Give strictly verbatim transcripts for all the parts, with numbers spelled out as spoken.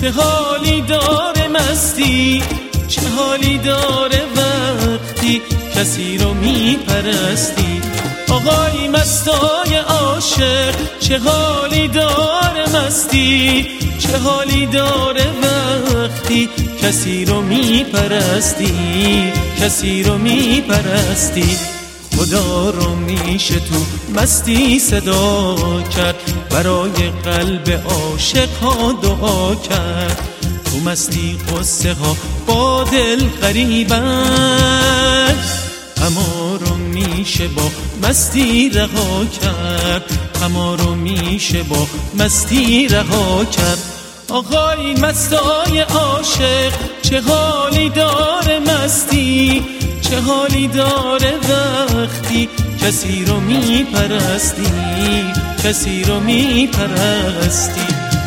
چه حالی داره مستی، چه حالی داره وقتی کسی رو میپرستی. آقای مستای عاشق چه حالی داره مستی، چه حالی داره وقتی کسی رو میپرستی، کسی رو میپرستی. خدا رو میشه تو مستی صدا کرد، برای قلب عاشق ها دعا کرد. تو مستی قصه ها با دل غریبن، اما رو میشه با مستی رها کرد، اما رو میشه با مستی رها کرد. آقای مستای عاشق چه حالی داره مستی، چه حالی داره وقتی کسی رو میپرستی، کسی رو میپرستی.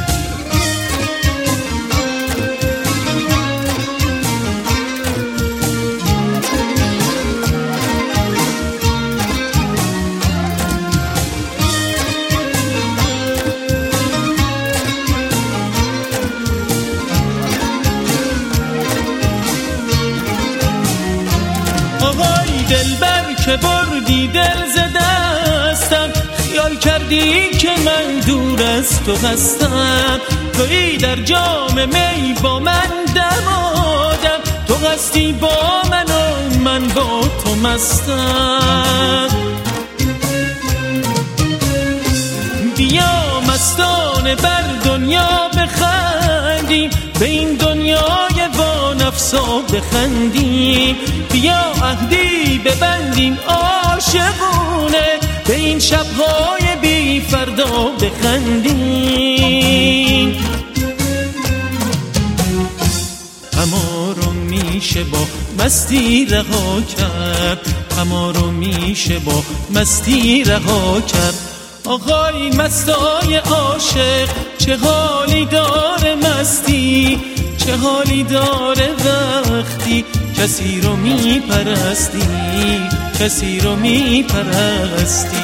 دلبر که بردی دل ز دستم، خیال کردی که من دور از تو هستم. تویی در جام می با من دمادم، تو هستی با من و من با تو مستم. بیا مستانه بر دنیا بخندیم، به این دنیای وانفسا بخندیم. بیا عهدی ببندیم عاشقونه، به این شبهای بی فردا بخندیم. اما رو میشه با مستی رها کرد، اما رو میشه با مستی رها کرد. آقای مستای عاشق چه حالی داره مستی، چه حالی داره وقتی کسی رو میپرستی، کسی رو میپرستی.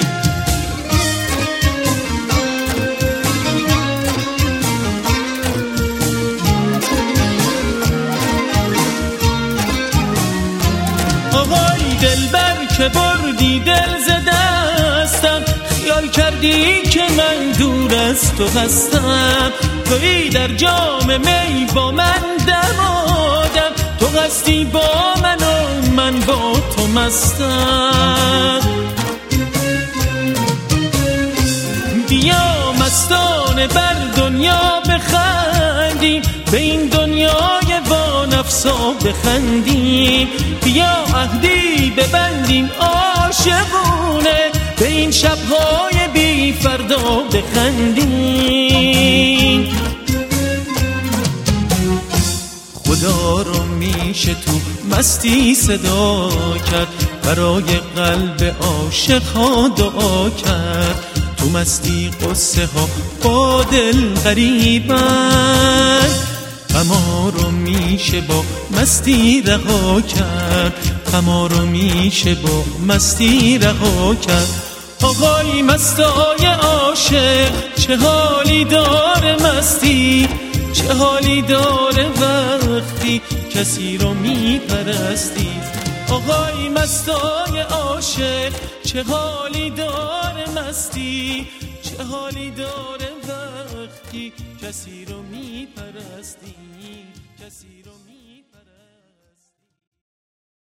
آقای دلبر که بردی دل ز دستم، خیال کردی که من دور از تو هستم. تویی در جام می با من دمادم، تو هستی با من و من با تو مستم. بیا مستانه بر دنیا بخندیم، به این دنیای وانفسا بخندیم. بیا عهدی ببندیم عاشقونه، به این شبهای بی فردا بخندیم. خدا رو میشه تو مستی صدا کرد، برای قلب عاشق ها دعا کرد. تو مستی قصه ها با دل غریبن، اما رو میشه با مستی رها کرد، اما رو میشه با مستی رها کرد. آقای مستای عاشق چه حالی داره مستی، چه حالی داره وقتی کسی رو میپرستی. آقای مستای عاشق چه حالی داره مستی، چه حالی داره وقتی کسی رو میپرستی، کسی رو می